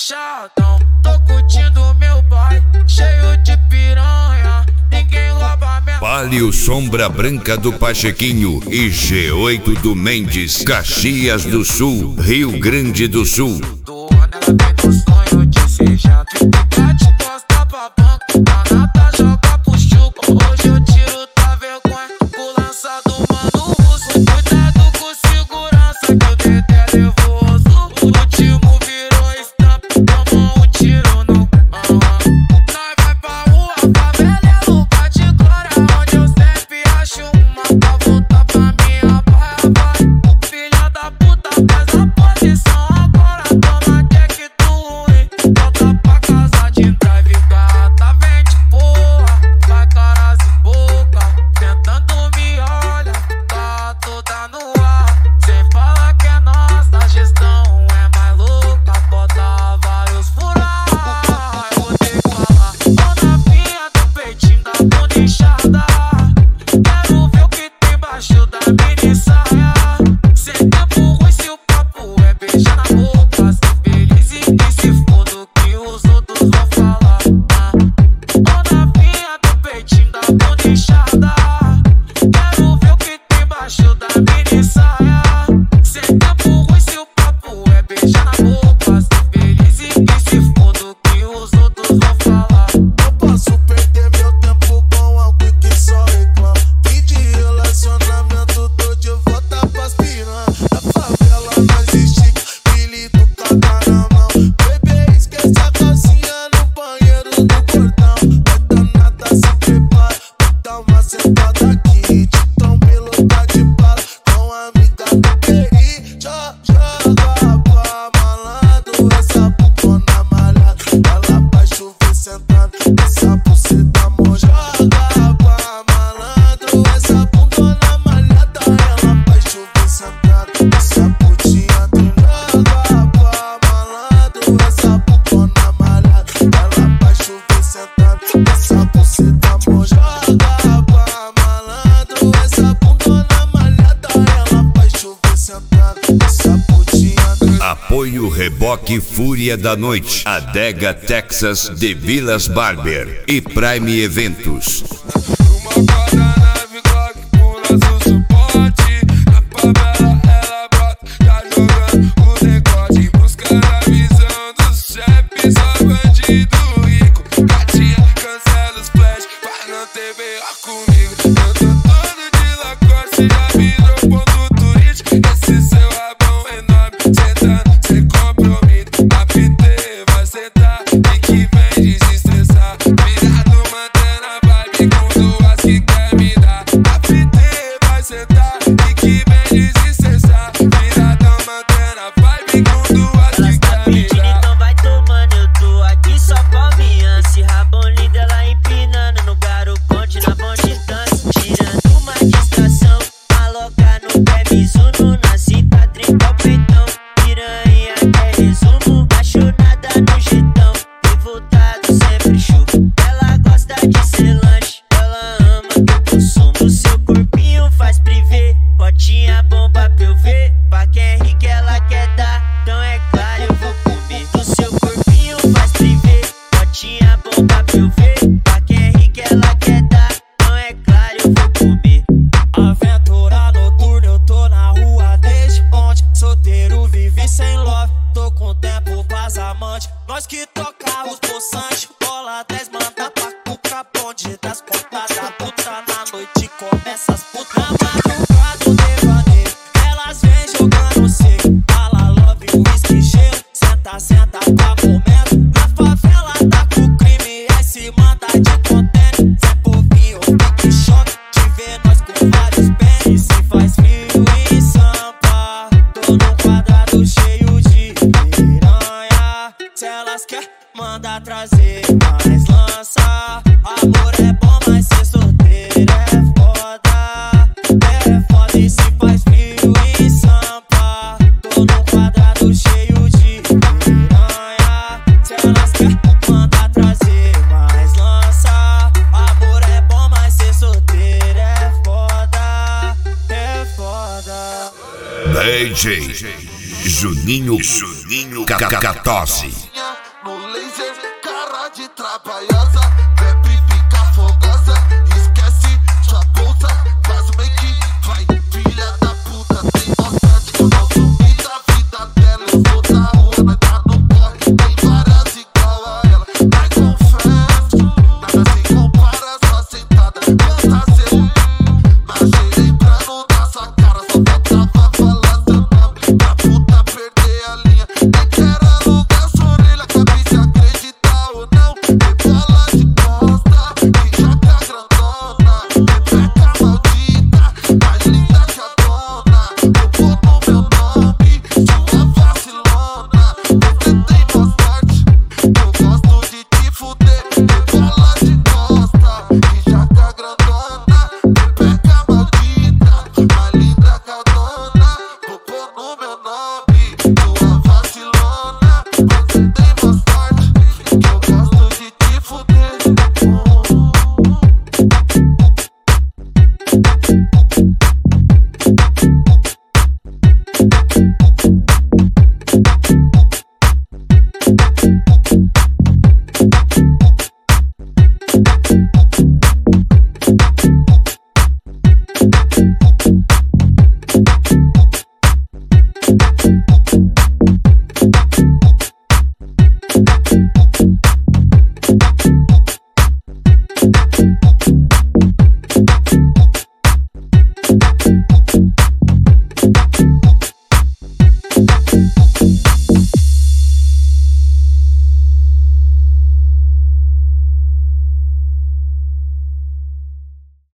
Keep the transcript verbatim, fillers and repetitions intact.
fechadão. Tô curtindo meu pai, cheio de piranha. Ninguém rouba minha. Palio Sombra Branca do Pachequinho e G oito do Mendes, Caxias do Sul, Rio Grande do Sul. Do ano ela tem no sonho de ser jato. Mete costa pra banco, a nata joga pro chuco. Hoje eu tiro da vergonha, o lança do mano russo. Cuidado com segurança que o dedo é nervoso. O último virou estampa, tomou um tiro no uh-huh. Nós vai pra rua, favela é lugar de glória, onde eu sempre acho uma pra voltar pra minha baia. Vai, filha da puta, faz a posição agora. Toma check do ruim, volta pra casa de drive. Gata vem de porra, vai caras e boca, tentando me olhar, tá toda no ar. Sem falar que é nossa, a gestão é mais louca, bota vários furar. Eu vou ter que falar, ó novinha do peitinho da bunda inchada. Quero ver o que tem embaixo da mini saia. Sem tempo ruim se o papo é beijar na boca. Ser feliz e que se foda o que os outros vão falar. Ó novinha do peitinho da bunda inchada. Quero ver o que tem embaixo da mini saia. Sem tempo ruim se o papo é beijar na boca. Ser feliz e que se foda o que os outros vão falar. Não posso perder meu tempo com algo que só reclama. Fim de relacionamento, tô de volta pras piranha. Na favela nós estica, milito cada na mão. Bebê, esquece a calcinha no banheiro do portão. Bota nada, se prepara, dá uma sentada aqui. Titão Melo tá de bala, com a amiga do P I. Joga pra malandro, essa bocona malhada. Ela vai chover sentando, essa buceta molhada. Joga pra malandro, essa bocona malhada. Ela vai chover sentando, essa putinha do joga pra malandro, essa bocona malhada. Ela vai chover sentando, essa buceta molhada. Joga pra malandro, essa bocona malhada. Ela vai chover sentando, essa putinha do Apoio Reboque Fúria da Noite, Adega Texas de Vilas Barber e Prime Eventos. Uma quadra-nave Glock com nosso suporte. Na favela ela brota, tá jogando o decote. Em busca da visão dos chefes, só bandido rico. Gatinha, cancela os flash pra não ter B O comigo. Eu tô todo de Lacoste, já virou ponto turístico. Esse seu rabão enorme, sentando sem compromisso. A P T vai sentar e que vem desestressar. Virado mantendo a vibe com duas que quer me dar. A P T vai sentar e que vem desestressar. Viradão mantendo a vibe com duas que quer me dar. Então vai tomando, eu tô aqui só palminha. Esse rabão lindo, ela empinando no Garo Conte, na Bonde Dance. Tirando uma distração, maloca no pé, Mizuno na cinta, trinta o peitão. Piranha quer resumo, apaixonada no jeitão. Revoltado sempre chupo, ela gosta de ser lanche. Ela ama que eu consumo. O seu corpinho faz privê, potinha bomba pra eu ver. Pra quem é rico ela quer dar, então é claro eu vou comer. O seu corpinho faz privê, potinha bomba pra eu ver. Pra quem é rico ela quer dar, então é claro eu vou comer. Aventura noturna, eu tô na rua desde ontem. Solteiro, vive sem love, tô com tempo pras amantes. Nós que toca os poçantes, bola dez, manda pra cuca. Bonde das contas da puta, na noite começa as putas. Na madrugada do devaneio, elas vêm jogando seco. Fala love, whisky, gelo, senta, senta pra momento. Na favela tá com crime, aí se manda de contêiner. Zé Povinho, fique choque, te vê nós com vários pênis. Se faz frio em Sampa, tô num quadrado cheio de piranha. Se elas quer, manda trazer mais lança. Amor é bom, mas ser solteiro é foda. É foda e se faz frio em Sampa, tô num quadrado cheio de piranha. Se elas quer, manda trazer mais lança. Amor é bom, mas ser solteiro é foda. É foda. D J Juninho Juninho Cacatosse. palhaço.